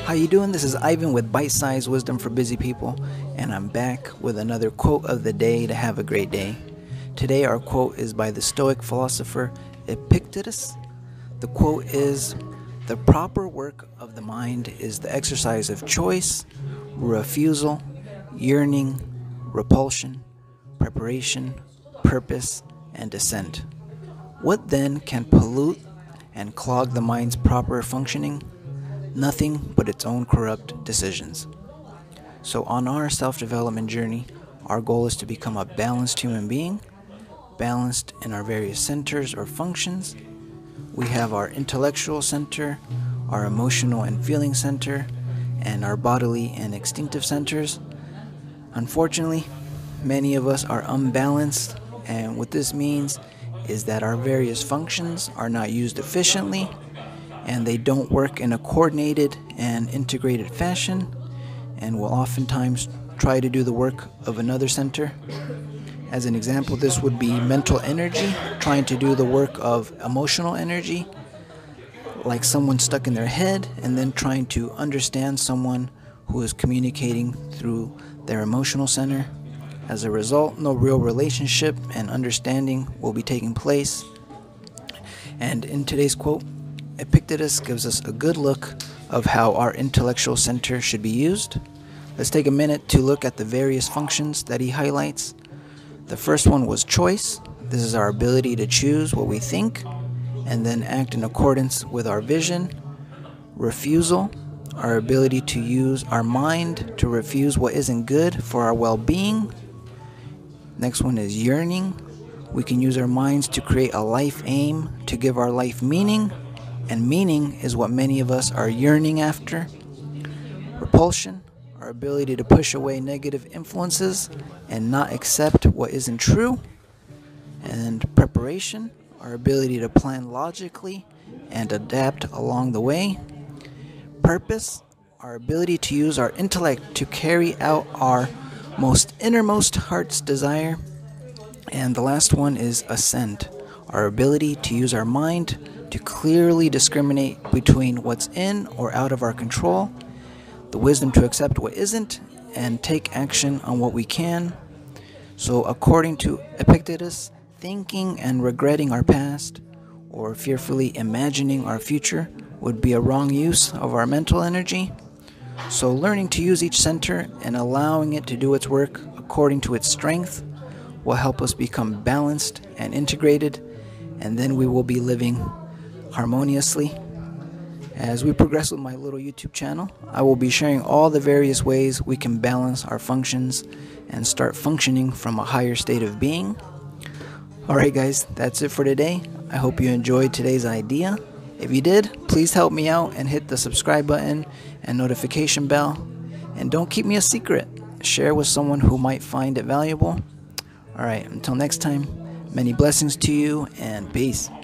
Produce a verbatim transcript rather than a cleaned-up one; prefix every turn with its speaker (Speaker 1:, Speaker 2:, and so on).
Speaker 1: How you doing? This is Ivan with Bite-Sized Wisdom for Busy People, and I'm back with another quote of the day to have a great day. Today our quote is by the Stoic philosopher Epictetus. The quote is, "The proper work of the mind is the exercise of choice, refusal, yearning, repulsion, preparation, purpose, and assent. What then can pollute and clog the mind's proper functioning? Nothing but its own corrupt decisions." So on our self-development journey, our goal is to become a balanced human being, balanced in our various centers or functions. We have our intellectual center, our emotional and feeling center, and our bodily and instinctive centers. Unfortunately, many of us are unbalanced, and what this means is that our various functions are not used efficiently, and they don't work in a coordinated and integrated fashion, and will oftentimes try to do the work of another center. As an example, this would be mental energy trying to do the work of emotional energy, like someone stuck in their head and then trying to understand someone who is communicating through their emotional center. As a result, no real relationship and understanding will be taking place. And in today's quote, Epictetus gives us a good look of how our intellectual center should be used. Let's take a minute to look at the various functions that he highlights. The first one was choice. This is our ability to choose what we think and then act in accordance with our vision. Refusal, our ability to use our mind to refuse what isn't good for our well-being. Next one is yearning. We can use our minds to create a life aim to give our life meaning, and meaning is what many of us are yearning after. Repulsion, our ability to push away negative influences and not accept what isn't true. And preparation, our ability to plan logically and adapt along the way. Purpose, our ability to use our intellect to carry out our most innermost heart's desire. And the last one is assent, our ability to use our mind to clearly discriminate between what's in or out of our control, the wisdom to accept what isn't, and take action on what we can. So according to Epictetus, thinking and regretting our past or fearfully imagining our future would be a wrong use of our mental energy. So learning to use each center and allowing it to do its work according to its strength will help us become balanced and integrated, and then we will be living harmoniously. As we progress with my little YouTube channel, I will be sharing all the various ways we can balance our functions and start functioning from a higher state of being. Alright guys, that's it for today. I hope you enjoyed today's idea. If you did, please help me out and hit the subscribe button and notification bell. And don't keep me a secret. Share with someone who might find it valuable. Alright, until next time, many blessings to you and peace.